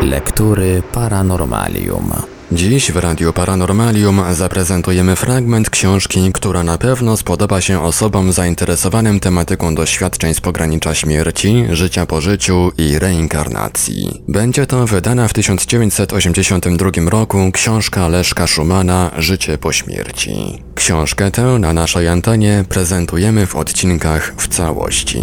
Lektury Paranormalium. Dziś w Radiu Paranormalium zaprezentujemy fragment książki, która na pewno spodoba się osobom zainteresowanym tematyką doświadczeń z pogranicza śmierci, życia po życiu i reinkarnacji. Będzie to wydana w 1982 roku książka Leszka Szumana Życie po śmierci. Książkę tę na naszej antenie prezentujemy w odcinkach w całości.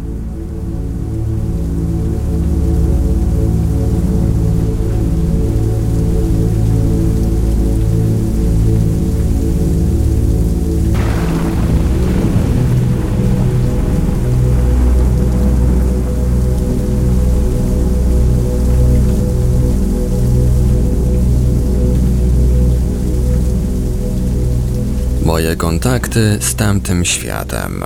Moje kontakty z tamtym światem.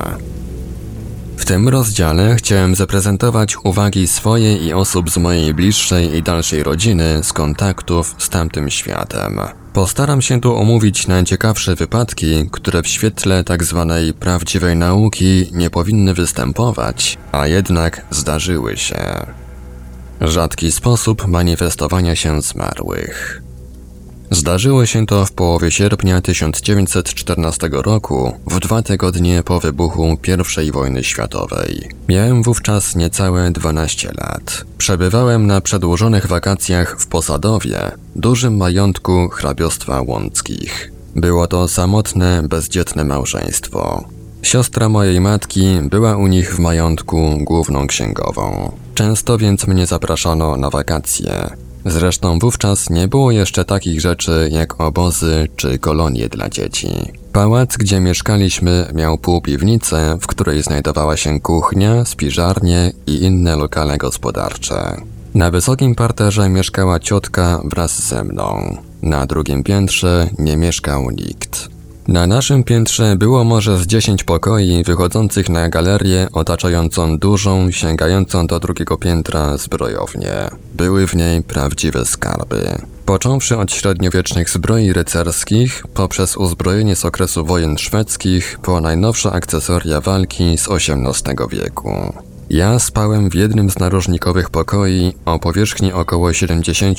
W tym rozdziale chciałem zaprezentować uwagi swoje i osób z mojej bliższej i dalszej rodziny z kontaktów z tamtym światem. Postaram się tu omówić najciekawsze wypadki, które w świetle tzw. prawdziwej nauki nie powinny występować, a jednak zdarzyły się. Rzadki sposób manifestowania się zmarłych. Zdarzyło się to w połowie sierpnia 1914 roku, w 2 tygodnie po wybuchu I wojny światowej. Miałem wówczas niecałe 12 lat. Przebywałem na przedłużonych wakacjach w Posadowie, dużym majątku hrabiostwa Łąckich. Było to samotne, bezdzietne małżeństwo. Siostra mojej matki była u nich w majątku główną księgową. Często więc mnie zapraszano na wakacje. Zresztą wówczas nie było jeszcze takich rzeczy jak obozy czy kolonie dla dzieci. Pałac, gdzie mieszkaliśmy, miał półpiwnicę, w której znajdowała się kuchnia, spiżarnie i inne lokale gospodarcze. Na wysokim parterze mieszkała ciotka wraz ze mną. Na drugim piętrze nie mieszkał nikt. Na naszym piętrze było może z 10 pokoi wychodzących na galerię otaczającą dużą, sięgającą do drugiego piętra zbrojownię. Były w niej prawdziwe skarby. Począwszy od średniowiecznych zbroi rycerskich, poprzez uzbrojenie z okresu wojen szwedzkich, po najnowsze akcesoria walki z XVIII wieku. Ja spałem w jednym z narożnikowych pokoi o powierzchni około 70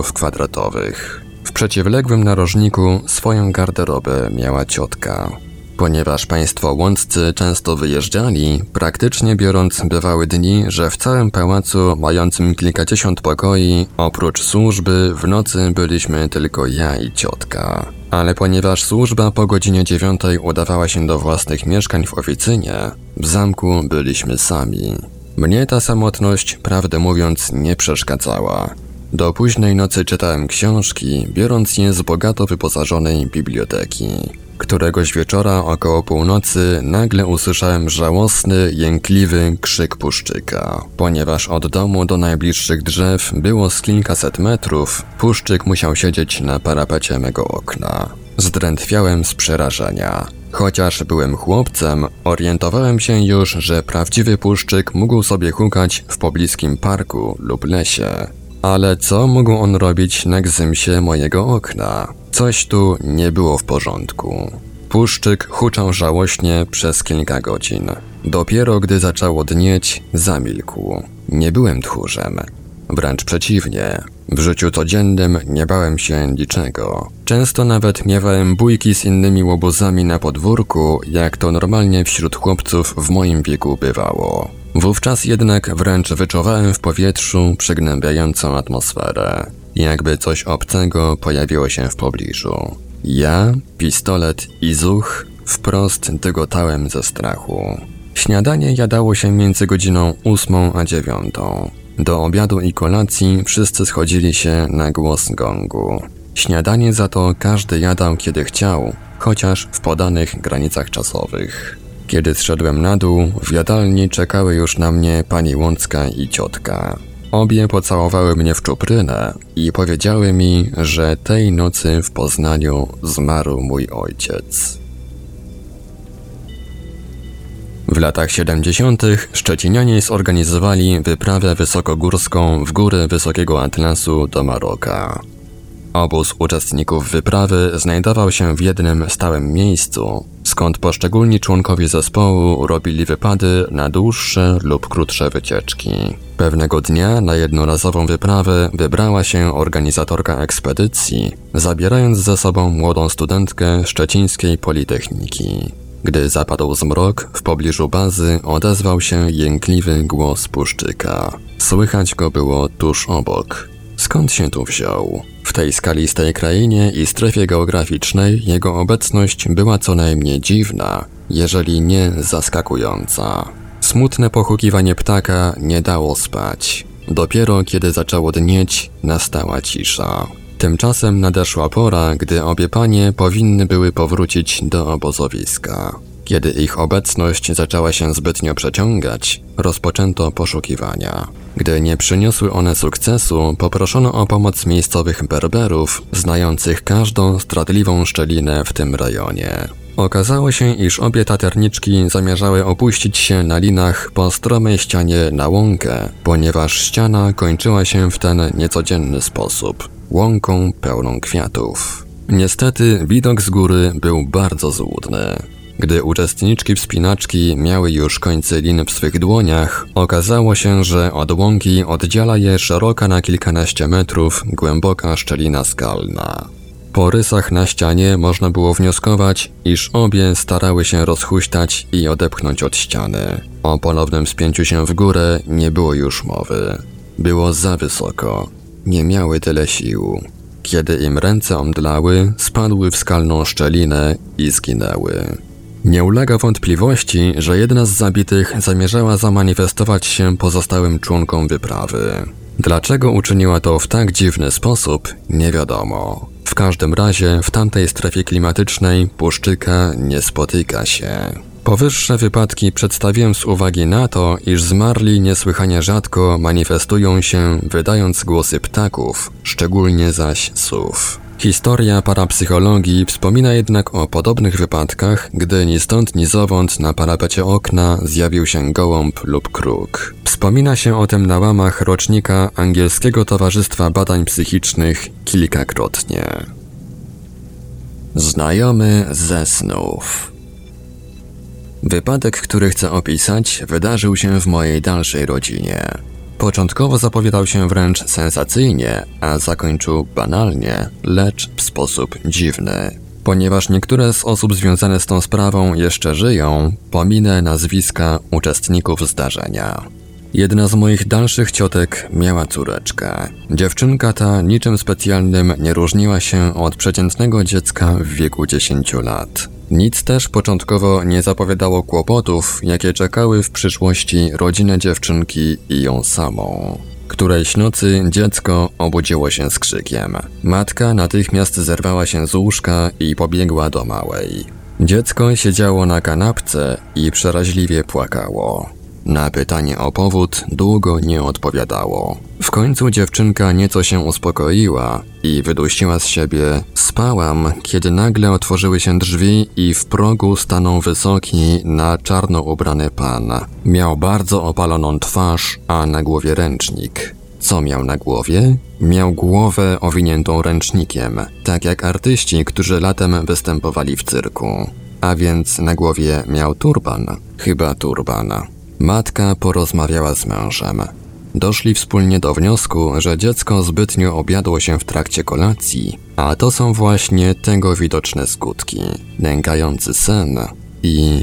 m2. W przeciwległym narożniku swoją garderobę miała ciotka. Ponieważ państwo łąccy często wyjeżdżali, praktycznie biorąc bywały dni, że w całym pałacu mającym kilkadziesiąt pokoi, oprócz służby, w nocy byliśmy tylko ja i ciotka. Ale ponieważ służba po godzinie 9 udawała się do własnych mieszkań w oficynie, w zamku byliśmy sami. Mnie ta samotność, prawdę mówiąc, nie przeszkadzała. Do późnej nocy czytałem książki, biorąc je z bogato wyposażonej biblioteki. Któregoś wieczora około północy nagle usłyszałem żałosny, jękliwy krzyk puszczyka. Ponieważ od domu do najbliższych drzew było z kilkaset metrów, puszczyk musiał siedzieć na parapecie mego okna. Zdrętwiałem z przerażenia. Chociaż byłem chłopcem, orientowałem się już, że prawdziwy puszczyk mógł sobie hukać w pobliskim parku lub lesie. Ale co mógł on robić na gzymsie mojego okna? Coś tu nie było w porządku. Puszczyk huczał żałośnie przez kilka godzin. Dopiero gdy zaczęło dnieć, zamilkł. Nie byłem tchórzem. Wręcz przeciwnie. W życiu codziennym nie bałem się niczego. Często nawet miewałem bójki z innymi łobuzami na podwórku, jak to normalnie wśród chłopców w moim wieku bywało. Wówczas jednak wręcz wyczuwałem w powietrzu przygnębiającą atmosferę. Jakby coś obcego pojawiło się w pobliżu. Ja, pistolet i zuch wprost dygotałem ze strachu. Śniadanie jadało się między godziną 8 a 9. Do obiadu i kolacji wszyscy schodzili się na głos gongu. Śniadanie za to każdy jadał kiedy chciał, chociaż w podanych granicach czasowych. Kiedy zszedłem na dół, w jadalni czekały już na mnie pani Łącka i ciotka. Obie pocałowały mnie w czuprynę i powiedziały mi, że tej nocy w Poznaniu zmarł mój ojciec. W latach 70. szczecinianie zorganizowali wyprawę wysokogórską w góry Wysokiego Atlasu do Maroka. Obóz uczestników wyprawy znajdował się w jednym stałym miejscu, z skąd poszczególni członkowie zespołu robili wypady na dłuższe lub krótsze wycieczki. Pewnego dnia na jednorazową wyprawę wybrała się organizatorka ekspedycji, zabierając ze sobą młodą studentkę szczecińskiej Politechniki. Gdy zapadł zmrok, w pobliżu bazy odezwał się jękliwy głos Puszczyka. Słychać go było tuż obok. Skąd się tu wziął? W tej skalistej krainie i strefie geograficznej jego obecność była co najmniej dziwna, jeżeli nie zaskakująca. Smutne pochukiwanie ptaka nie dało spać. Dopiero kiedy zaczęło dnieć, nastała cisza. Tymczasem nadeszła pora, gdy obie panie powinny były powrócić do obozowiska. Kiedy ich obecność zaczęła się zbytnio przeciągać, rozpoczęto poszukiwania. Gdy nie przyniosły one sukcesu, poproszono o pomoc miejscowych Berberów, znających każdą stratliwą szczelinę w tym rejonie. Okazało się, iż obie taterniczki zamierzały opuścić się na linach po stromej ścianie na łąkę, ponieważ ściana kończyła się w ten niecodzienny sposób – łąką pełną kwiatów. Niestety widok z góry był bardzo złudny. Gdy uczestniczki wspinaczki miały już końce lin w swych dłoniach, okazało się, że od łąki oddziela je szeroka na kilkanaście metrów głęboka szczelina skalna. Po rysach na ścianie można było wnioskować, iż obie starały się rozhuśtać i odepchnąć od ściany. O ponownym wspięciu się w górę nie było już mowy. Było za wysoko. Nie miały tyle sił. Kiedy im ręce omdlały, spadły w skalną szczelinę i zginęły. Nie ulega wątpliwości, że jedna z zabitych zamierzała zamanifestować się pozostałym członkom wyprawy. Dlaczego uczyniła to w tak dziwny sposób, nie wiadomo. W każdym razie w tamtej strefie klimatycznej Puszczyka nie spotyka się. Powyższe wypadki przedstawiłem z uwagi na to, iż zmarli niesłychanie rzadko manifestują się, wydając głosy ptaków, szczególnie zaś sów. Historia parapsychologii wspomina jednak o podobnych wypadkach, gdy ni stąd ni zowąd na parapecie okna zjawił się gołąb lub kruk. Wspomina się o tym na łamach rocznika Angielskiego Towarzystwa Badań Psychicznych kilkakrotnie. Znajomy ze snów. Wypadek, który chcę opisać, wydarzył się w mojej dalszej rodzinie. Początkowo zapowiadał się wręcz sensacyjnie, a zakończył banalnie, lecz w sposób dziwny. Ponieważ niektóre z osób związane z tą sprawą jeszcze żyją, pominę nazwiska uczestników zdarzenia. Jedna z moich dalszych ciotek miała córeczkę. Dziewczynka ta niczym specjalnym nie różniła się od przeciętnego dziecka w wieku 10 lat. Nic też początkowo nie zapowiadało kłopotów, jakie czekały w przyszłości rodzinę dziewczynki i ją samą. Którejś nocy dziecko obudziło się z krzykiem. Matka natychmiast zerwała się z łóżka i pobiegła do małej. Dziecko siedziało na kanapce i przeraźliwie płakało. Na pytanie o powód długo nie odpowiadało. W końcu dziewczynka nieco się uspokoiła i wydusiła z siebie: spałam, kiedy nagle otworzyły się drzwi i w progu stanął wysoki, na czarno ubrany pan. Miał bardzo opaloną twarz, a na głowie ręcznik. Co miał na głowie? Miał głowę owiniętą ręcznikiem, tak jak artyści, którzy latem występowali w cyrku. A więc na głowie miał turban. Chyba turban. Matka porozmawiała z mężem. Doszli wspólnie do wniosku, że dziecko zbytnio objadło się w trakcie kolacji, a to są właśnie tego widoczne skutki. Nękający sen i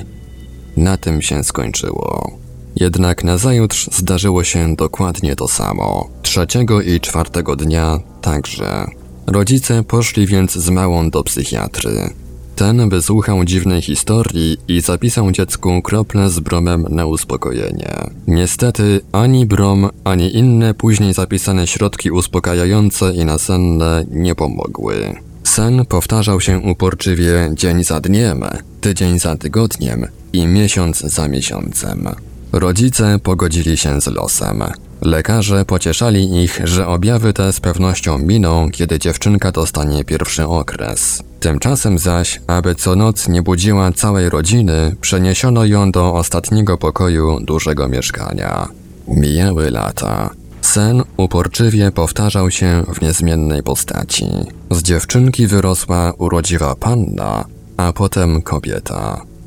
na tym się skończyło. Jednak nazajutrz zdarzyło się dokładnie to samo. 3. i 4. dnia także. Rodzice poszli więc z małą do psychiatry. Ten wysłuchał dziwnej historii i zapisał dziecku krople z bromem na uspokojenie. Niestety ani brom, ani inne później zapisane środki uspokajające i nasenne nie pomogły. Sen powtarzał się uporczywie dzień za dniem, tydzień za tygodniem i miesiąc za miesiącem. Rodzice pogodzili się z losem. Lekarze pocieszali ich, że objawy te z pewnością miną, kiedy dziewczynka dostanie pierwszy okres. Tymczasem zaś, aby co noc nie budziła całej rodziny, przeniesiono ją do ostatniego pokoju dużego mieszkania. Mijały lata. Sen uporczywie powtarzał się w niezmiennej postaci. Z dziewczynki wyrosła urodziwa panna, a potem kobieta.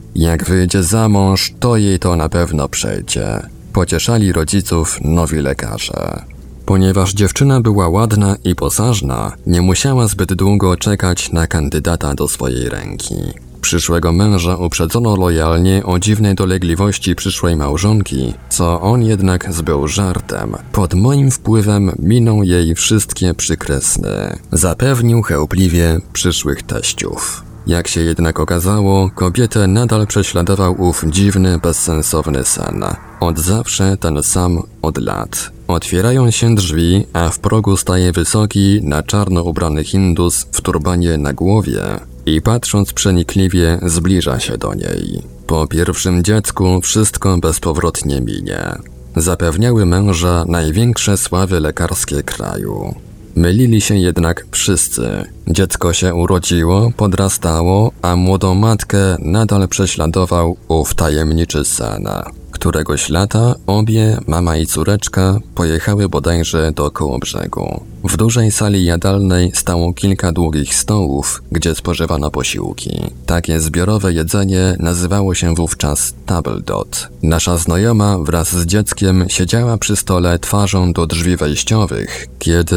Jak wyjdzie za mąż, to jej to na pewno przejdzie. Pocieszali rodziców nowi lekarze. Ponieważ dziewczyna była ładna i posażna, nie musiała zbyt długo czekać na kandydata do swojej ręki. Przyszłego męża uprzedzono lojalnie o dziwnej dolegliwości przyszłej małżonki, co on jednak zbył żartem. Pod moim wpływem minął jej wszystkie przykre sny. Zapewnił chełpliwie przyszłych teściów. Jak się jednak okazało, kobietę nadal prześladował ów dziwny, bezsensowny sen. Od zawsze ten sam od lat. Otwierają się drzwi, a w progu staje wysoki, na czarno ubrany Hindus w turbanie na głowie i patrząc przenikliwie zbliża się do niej. Po pierwszym dziecku wszystko bezpowrotnie minie. Zapewniały męża największe sławy lekarskie kraju. Mylili się jednak wszyscy. Dziecko się urodziło, podrastało, a młodą matkę nadal prześladował ów tajemniczy sen. Któregoś lata obie, mama i córeczka, pojechały bodajże do Kołobrzegu. W dużej sali jadalnej stało kilka długich stołów, gdzie spożywano posiłki. Takie zbiorowe jedzenie nazywało się wówczas table dot. Nasza znajoma wraz z dzieckiem siedziała przy stole twarzą do drzwi wejściowych, kiedy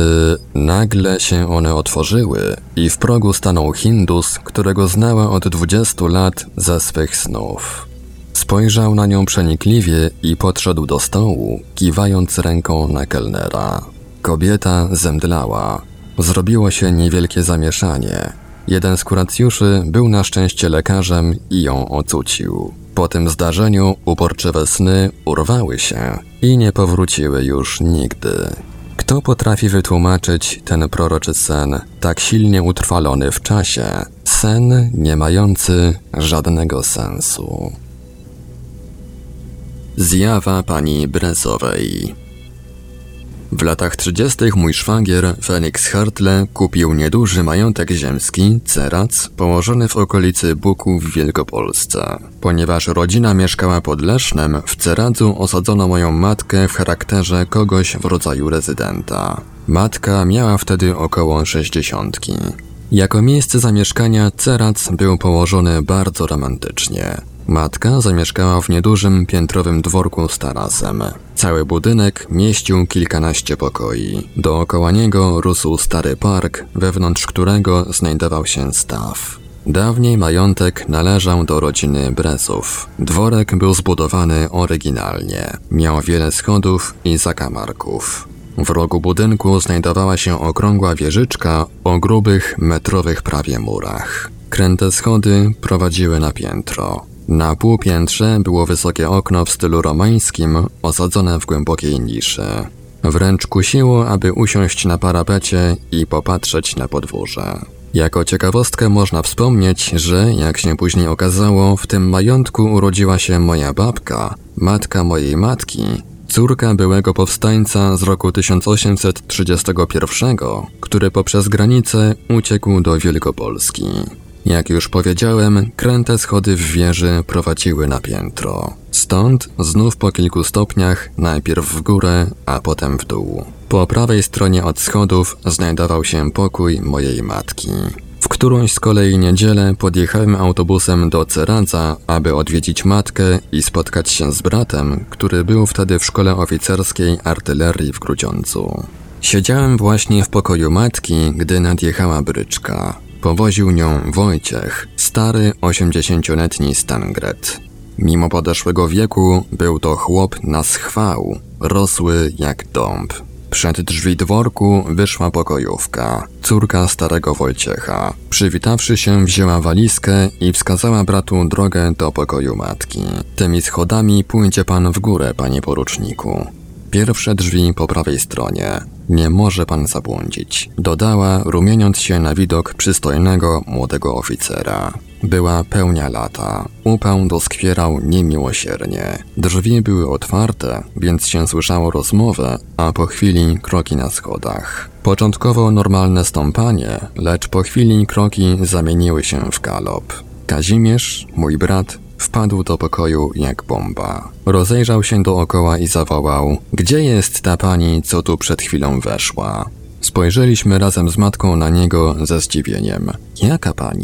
nagle się one otworzyły i w progu stanął Hindus, którego znała od 20 lat ze swych snów. Spojrzał na nią przenikliwie i podszedł do stołu, kiwając ręką na kelnera. Kobieta zemdlała. Zrobiło się niewielkie zamieszanie. Jeden z kuracjuszy był na szczęście lekarzem i ją ocucił. Po tym zdarzeniu uporczywe sny urwały się i nie powróciły już nigdy. Kto potrafi wytłumaczyć ten proroczy sen, tak silnie utrwalony w czasie? Sen nie mający żadnego sensu. Zjawa pani Brezowej. W latach 30. mój szwagier, Felix Hartle, kupił nieduży majątek ziemski, Cerac, położony w okolicy Buku w Wielkopolsce. Ponieważ rodzina mieszkała pod Lesznem, w Ceradzu osadzono moją matkę w charakterze kogoś w rodzaju rezydenta. Matka miała wtedy około 60. Jako miejsce zamieszkania Cerac był położony bardzo romantycznie. Matka zamieszkała w niedużym, piętrowym dworku z tarasem. Cały budynek mieścił kilkanaście pokoi. Dookoła niego rósł stary park, wewnątrz którego znajdował się staw. Dawniej majątek należał do rodziny Brezów. Dworek był zbudowany oryginalnie. Miał wiele schodów i zakamarków. W rogu budynku znajdowała się okrągła wieżyczka o grubych, metrowych prawie murach. Kręte schody prowadziły na piętro. Na półpiętrze było wysokie okno w stylu romańskim, osadzone w głębokiej niszy. Wręcz kusiło, aby usiąść na parapecie i popatrzeć na podwórze. Jako ciekawostkę można wspomnieć, że, jak się później okazało, w tym majątku urodziła się moja babka, matka mojej matki, córka byłego powstańca z roku 1831, który poprzez granicę uciekł do Wielkopolski. Jak już powiedziałem, kręte schody w wieży prowadziły na piętro. Stąd znów po kilku stopniach, najpierw w górę, a potem w dół. Po prawej stronie od schodów znajdował się pokój mojej matki. W którąś z kolei niedzielę podjechałem autobusem do Ceradza, aby odwiedzić matkę i spotkać się z bratem, który był wtedy w szkole oficerskiej artylerii w Grudziądzu. Siedziałem właśnie w pokoju matki, gdy nadjechała bryczka. Powoził nią Wojciech, stary 80-letni stangret. Mimo podeszłego wieku był to chłop na schwał, rosły jak dąb. Przed drzwi dworku wyszła pokojówka, córka starego Wojciecha. Przywitawszy się, wzięła walizkę i wskazała bratu drogę do pokoju matki. Tymi schodami pójdzie pan w górę, panie poruczniku. Pierwsze drzwi po prawej stronie. Nie może pan zabłądzić, dodała, rumieniąc się na widok przystojnego, młodego oficera. Była pełnia lata. Upał doskwierał niemiłosiernie. Drzwi były otwarte, więc się słyszało rozmowę, a po chwili kroki na schodach. Początkowo normalne stąpanie, lecz po chwili kroki zamieniły się w galop. Kazimierz, mój brat, wpadł do pokoju jak bomba. Rozejrzał się dookoła i zawołał: „Gdzie jest ta pani, co tu przed chwilą weszła?” Spojrzeliśmy razem z matką na niego ze zdziwieniem. „Jaka pani?”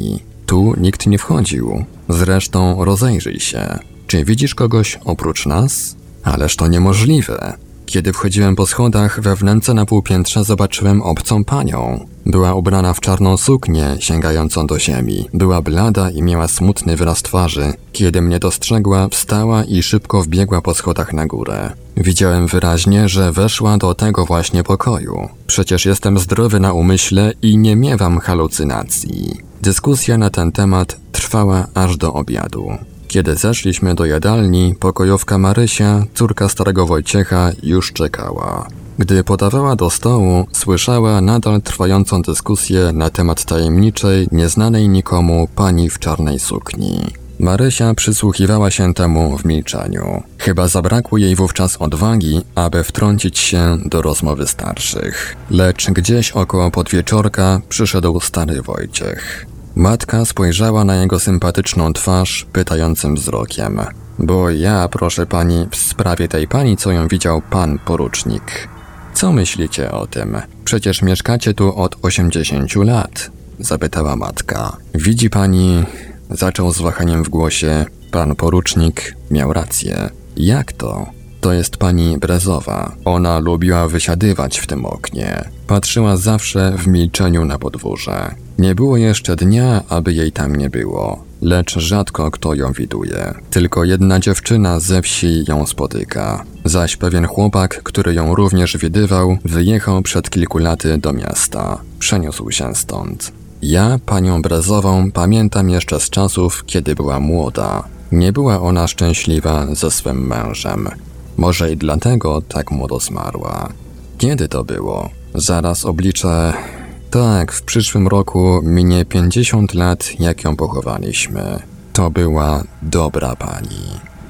Tu nikt nie wchodził. Zresztą rozejrzyj się. Czy widzisz kogoś oprócz nas? Ależ to niemożliwe. Kiedy wchodziłem po schodach, we wnęce na półpiętrze zobaczyłem obcą panią. Była ubrana w czarną suknię, sięgającą do ziemi. Była blada i miała smutny wyraz twarzy. Kiedy mnie dostrzegła, wstała i szybko wbiegła po schodach na górę. Widziałem wyraźnie, że weszła do tego właśnie pokoju. Przecież jestem zdrowy na umyśle i nie miewam halucynacji. Dyskusja na ten temat trwała aż do obiadu. Kiedy zeszliśmy do jadalni, pokojówka Marysia, córka starego Wojciecha, już czekała. Gdy podawała do stołu, słyszała nadal trwającą dyskusję na temat tajemniczej, nieznanej nikomu pani w czarnej sukni. Marysia przysłuchiwała się temu w milczeniu. Chyba zabrakło jej wówczas odwagi, aby wtrącić się do rozmowy starszych. Lecz gdzieś około podwieczorka przyszedł stary Wojciech. Matka spojrzała na jego sympatyczną twarz pytającym wzrokiem. Bo ja, proszę pani, w sprawie tej pani, co ją widział pan porucznik. Co myślicie o tym? Przecież mieszkacie tu od 80 lat, zapytała matka. Widzi pani, zaczął z wahaniem w głosie, pan porucznik miał rację. Jak to? To jest pani Brezowa. Ona lubiła wysiadywać w tym oknie. Patrzyła zawsze w milczeniu na podwórze. Nie było jeszcze dnia, aby jej tam nie było, lecz rzadko kto ją widuje. Tylko jedna dziewczyna ze wsi ją spotyka. Zaś pewien chłopak, który ją również widywał, wyjechał przed kilku laty do miasta. Przeniósł się stąd. Ja panią Brezową pamiętam jeszcze z czasów, kiedy była młoda. Nie była ona szczęśliwa ze swym mężem. Może i dlatego tak młodo zmarła. Kiedy to było? Zaraz obliczę... Tak, w przyszłym roku minie 50 lat, jak ją pochowaliśmy. To była dobra pani.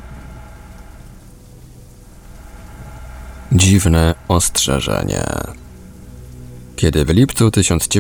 Dziwne ostrzeżenie. Kiedy w lipcu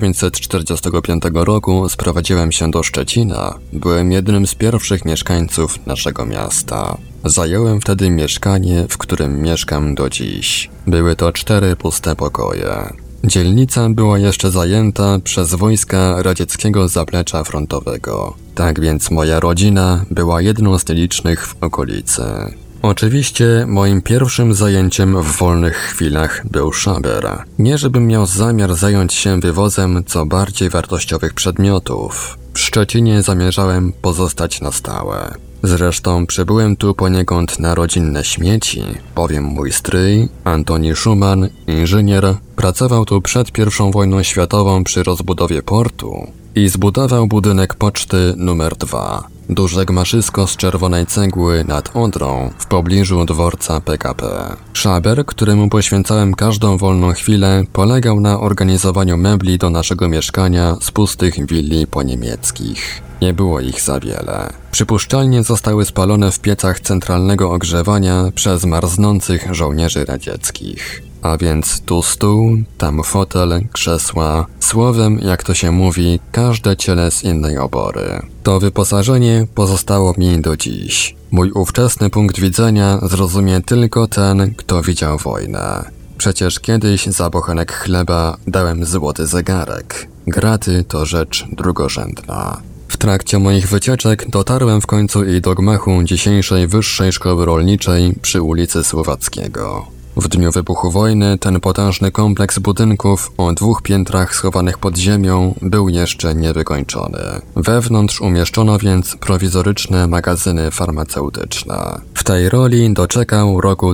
1945 roku sprowadziłem się do Szczecina, byłem jednym z pierwszych mieszkańców naszego miasta. Zająłem wtedy mieszkanie, w którym mieszkam do dziś. Były to 4 puste pokoje. Dzielnica była jeszcze zajęta przez wojska radzieckiego zaplecza frontowego. Tak więc moja rodzina była jedną z licznych w okolicy. Oczywiście moim pierwszym zajęciem w wolnych chwilach był szaber. Nie żebym miał zamiar zająć się wywozem co bardziej wartościowych przedmiotów. W Szczecinie zamierzałem pozostać na stałe. Zresztą przybyłem tu poniekąd na rodzinne śmieci, bowiem mój stryj, Antoni Szuman, inżynier, pracował tu przed I wojną światową przy rozbudowie portu i zbudował budynek poczty numer 2. Duże gmaszysko z czerwonej cegły nad Odrą w pobliżu dworca PKP. Szaber, któremu poświęcałem każdą wolną chwilę, polegał na organizowaniu mebli do naszego mieszkania z pustych willi poniemieckich. Nie było ich za wiele. Przypuszczalnie zostały spalone w piecach centralnego ogrzewania przez marznących żołnierzy radzieckich. A więc tu stół, tam fotel, krzesła, słowem, jak to się mówi, każde ciele z innej obory. To wyposażenie pozostało mi do dziś. Mój ówczesny punkt widzenia zrozumie tylko ten, kto widział wojnę. Przecież kiedyś za bochenek chleba dałem złoty zegarek. Graty to rzecz drugorzędna. W trakcie moich wycieczek dotarłem w końcu i do gmachu dzisiejszej Wyższej Szkoły Rolniczej przy ulicy Słowackiego. W dniu wybuchu wojny ten potężny kompleks budynków o 2 piętrach schowanych pod ziemią był jeszcze niewykończony. Wewnątrz umieszczono więc prowizoryczne magazyny farmaceutyczne. W tej roli doczekał roku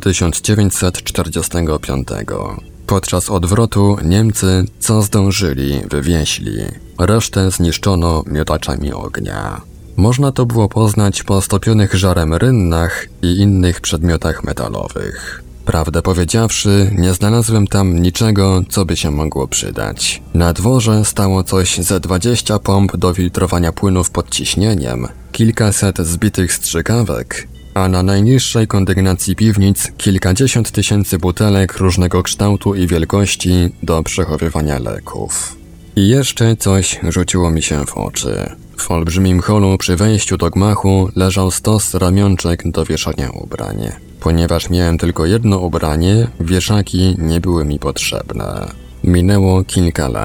1945. Podczas odwrotu Niemcy, co zdążyli, wywieźli. Resztę zniszczono miotaczami ognia. Można to było poznać po stopionych żarem rynnach i innych przedmiotach metalowych. Prawdę powiedziawszy, nie znalazłem tam niczego, co by się mogło przydać. Na dworze stało coś ze 20 pomp do filtrowania płynów pod ciśnieniem, kilkaset zbitych strzykawek, a na najniższej kondygnacji piwnic kilkadziesiąt tysięcy butelek różnego kształtu i wielkości do przechowywania leków. I jeszcze coś rzuciło mi się w oczy. W olbrzymim holu przy wejściu do gmachu leżał stos ramionczek do wieszania ubrań. Ponieważ miałem tylko jedno ubranie, wieszaki nie były mi potrzebne. Minęło kilka lat.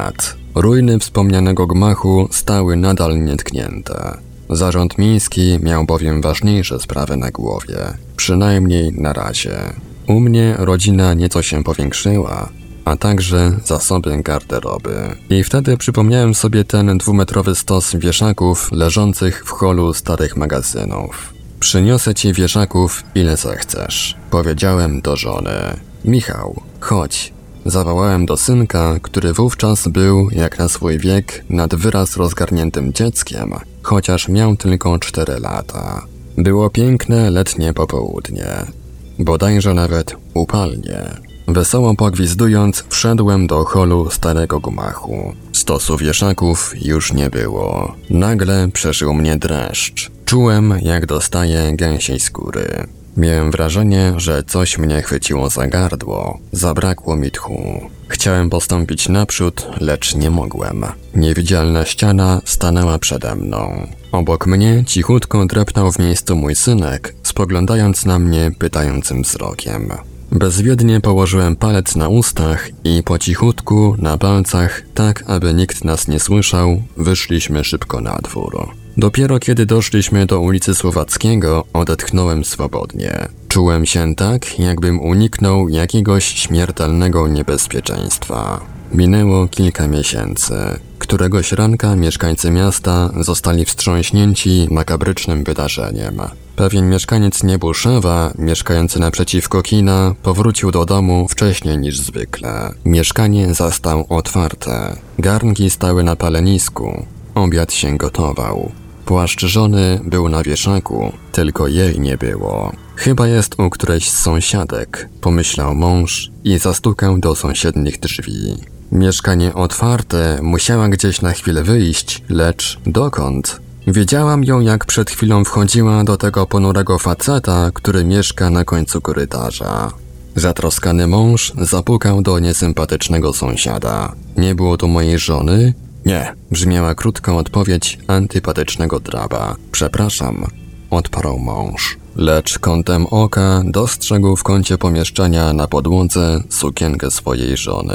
Ruiny wspomnianego gmachu stały nadal nietknięte. Zarząd miejski miał bowiem ważniejsze sprawy na głowie, przynajmniej na razie. U mnie rodzina nieco się powiększyła, a także zasoby garderoby. I wtedy przypomniałem sobie ten 2-metrowy stos wieszaków leżących w holu starych magazynów. Przyniosę ci wieszaków ile zechcesz, powiedziałem do żony. Michał, chodź. Zawołałem do synka, który wówczas był, jak na swój wiek, nad wyraz rozgarniętym dzieckiem, chociaż miał tylko 4 lata. Było piękne letnie popołudnie. Bodajże nawet upalnie. Wesoło pogwizdując, wszedłem do holu starego gmachu. Stosu wieszaków już nie było. Nagle przeszył mnie dreszcz. Czułem, jak dostaję gęsiej skóry. Miałem wrażenie, że coś mnie chwyciło za gardło. Zabrakło mi tchu. Chciałem postąpić naprzód, lecz nie mogłem. Niewidzialna ściana stanęła przede mną. Obok mnie cichutko dreptał w miejscu mój synek, spoglądając na mnie pytającym wzrokiem. Bezwiednie położyłem palec na ustach i po cichutku, na palcach, tak aby nikt nas nie słyszał, wyszliśmy szybko na dwór. Dopiero kiedy doszliśmy do ulicy Słowackiego, odetchnąłem swobodnie. Czułem się tak, jakbym uniknął jakiegoś śmiertelnego niebezpieczeństwa. Minęło kilka miesięcy. Któregoś ranka mieszkańcy miasta zostali wstrząśnięci makabrycznym wydarzeniem. Pewien mieszkaniec Niebuszewa, mieszkający naprzeciwko kina, powrócił do domu wcześniej niż zwykle. Mieszkanie zastał otwarte. Garnki stały na palenisku. Obiad się gotował. Płaszcz żony był na wieszaku, tylko jej nie było. Chyba jest u którejś z sąsiadek, pomyślał mąż i zastukał do sąsiednich drzwi. Mieszkanie otwarte, musiała gdzieś na chwilę wyjść, lecz dokąd? Wiedziałam ją, jak przed chwilą wchodziła do tego ponurego faceta, który mieszka na końcu korytarza. Zatroskany mąż zapukał do niesympatycznego sąsiada. Nie było tu mojej żony? Nie, brzmiała krótka odpowiedź antypatycznego draba. Przepraszam, odparł mąż. Lecz kątem oka dostrzegł w kącie pomieszczenia na podłodze sukienkę swojej żony.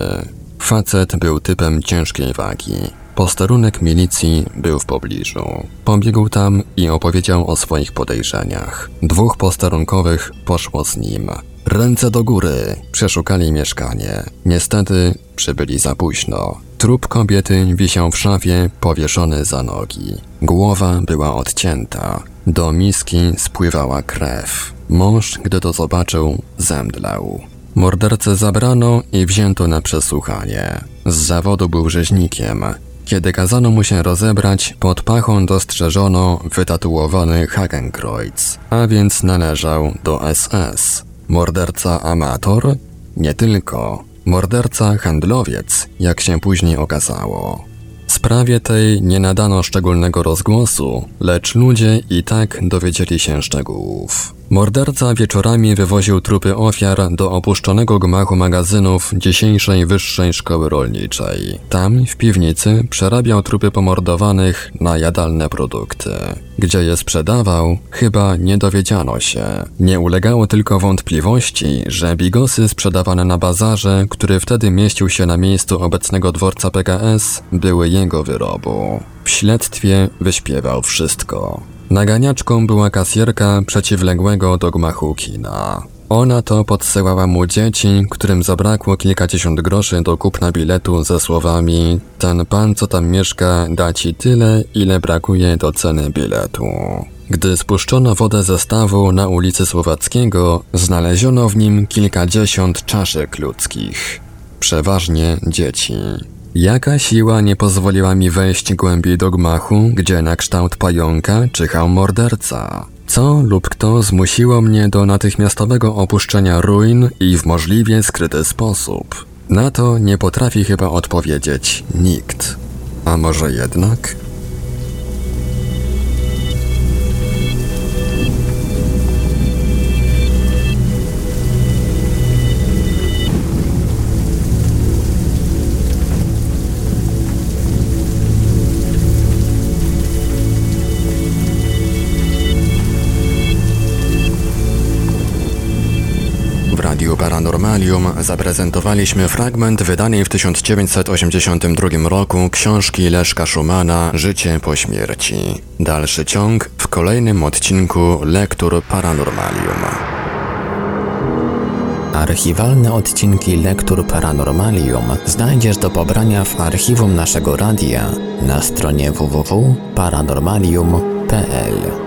Facet był typem ciężkiej wagi. Posterunek milicji był w pobliżu. Pobiegł tam i opowiedział o swoich podejrzeniach. 2 posterunkowych poszło z nim. Ręce do góry! Przeszukali mieszkanie. Niestety przybyli za późno. Trup kobiety wisiał w szafie, powieszony za nogi. Głowa była odcięta. Do miski spływała krew. Mąż, gdy to zobaczył, zemdlał. Mordercę zabrano i wzięto na przesłuchanie. Z zawodu był rzeźnikiem. Kiedy kazano mu się rozebrać, pod pachą dostrzeżono wytatuowany Hakenkreuz, a więc należał do SS. Morderca amator? Nie tylko. Morderca handlowiec, jak się później okazało. Sprawie tej nie nadano szczególnego rozgłosu, lecz ludzie i tak dowiedzieli się szczegółów. Morderca wieczorami wywoził trupy ofiar do opuszczonego gmachu magazynów dzisiejszej Wyższej Szkoły Rolniczej. Tam, w piwnicy, przerabiał trupy pomordowanych na jadalne produkty. Gdzie je sprzedawał, chyba nie dowiedziano się. Nie ulegało tylko wątpliwości, że bigosy sprzedawane na bazarze, który wtedy mieścił się na miejscu obecnego dworca PKS, były jego wyrobu. W śledztwie wyśpiewał wszystko. Naganiaczką była kasjerka przeciwległego do gmachu kina. Ona to podsyłała mu dzieci, którym zabrakło kilkadziesiąt groszy do kupna biletu ze słowami: ten pan, co tam mieszka, da ci tyle, ile brakuje do ceny biletu. Gdy spuszczono wodę ze stawu na ulicy Słowackiego, znaleziono w nim kilkadziesiąt czaszek ludzkich. Przeważnie dzieci. Jaka siła nie pozwoliła mi wejść głębiej do gmachu, gdzie na kształt pająka czyhał morderca? Co lub kto zmusiło mnie do natychmiastowego opuszczenia ruin i w możliwie skryty sposób? Na to nie potrafi chyba odpowiedzieć nikt. A może jednak? Radiu Paranormalium zaprezentowaliśmy fragment wydanej w 1982 roku książki Leszka Szumana Życie po śmierci. Dalszy ciąg w kolejnym odcinku Lektur Paranormalium. Archiwalne odcinki Lektur Paranormalium znajdziesz do pobrania w archiwum naszego radia na stronie www.paranormalium.pl.